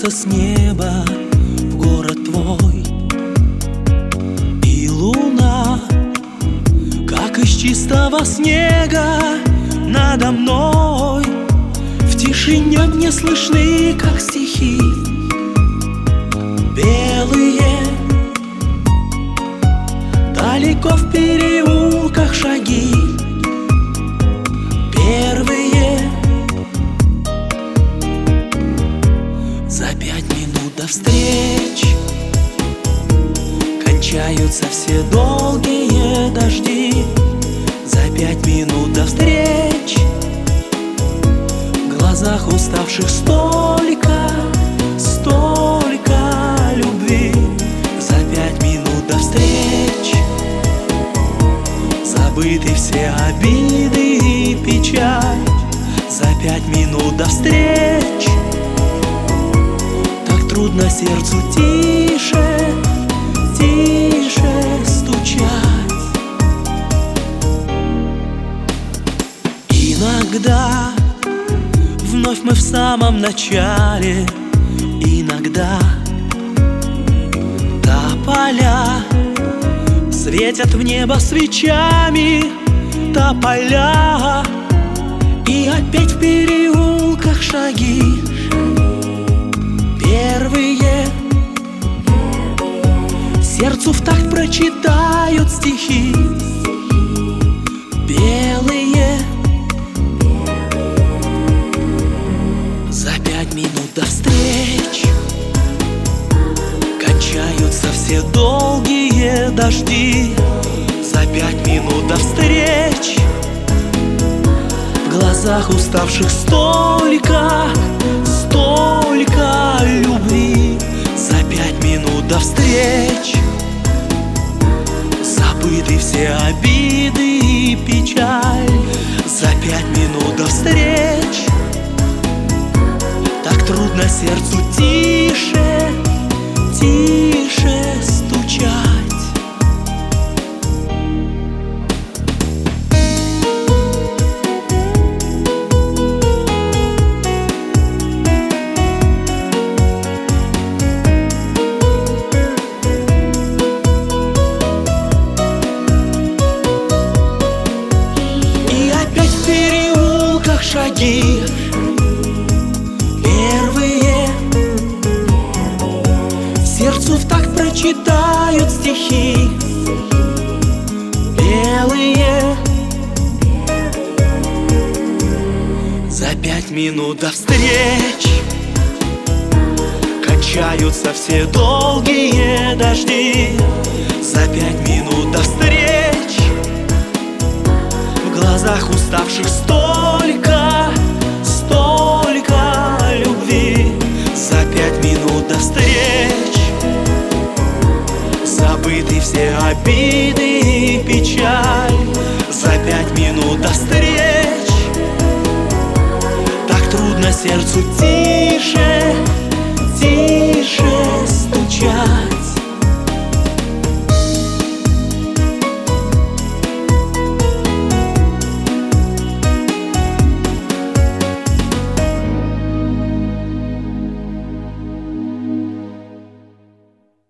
Спускается с неба в город твой, и луна, как из чистого снега, надо мной. В тишине мне слышны, как стихи белые. Далеко в переулках шаги первые. За 5 минут до встреч кончаются все долгие дожди. За 5 минут до встреч в глазах уставших столько, столько любви. За 5 минут до встреч забыты все обиды и печаль. За 5 минут до встреч так трудно сердцу тише, тише стучать. Иногда вновь мы в самом начале, иногда тополя светят в небо свечами, тополя. И опять в переулках шаги первые. Сердцу в такт прочитают стихи белые. За 5 минут до встреч кончаются все долгие дожди. За 5 минут до встреч в глазах уставших столько, столько любви. За 5 минут до встреч забыты все обиды и печаль. За 5 минут до встреч так трудно сердцу тише, тише стучать. И опять в переулках шаги первые. Сердцу в такт прочитают стихи белые. За 5 минут до встреч кончаются все долгие дожди. За 5 минут до встреч в глазах уставших столько, столько любви. За 5 минут до встреч забыты все обиды и печаль. За 5 минут до встреч так трудно сердцу тише,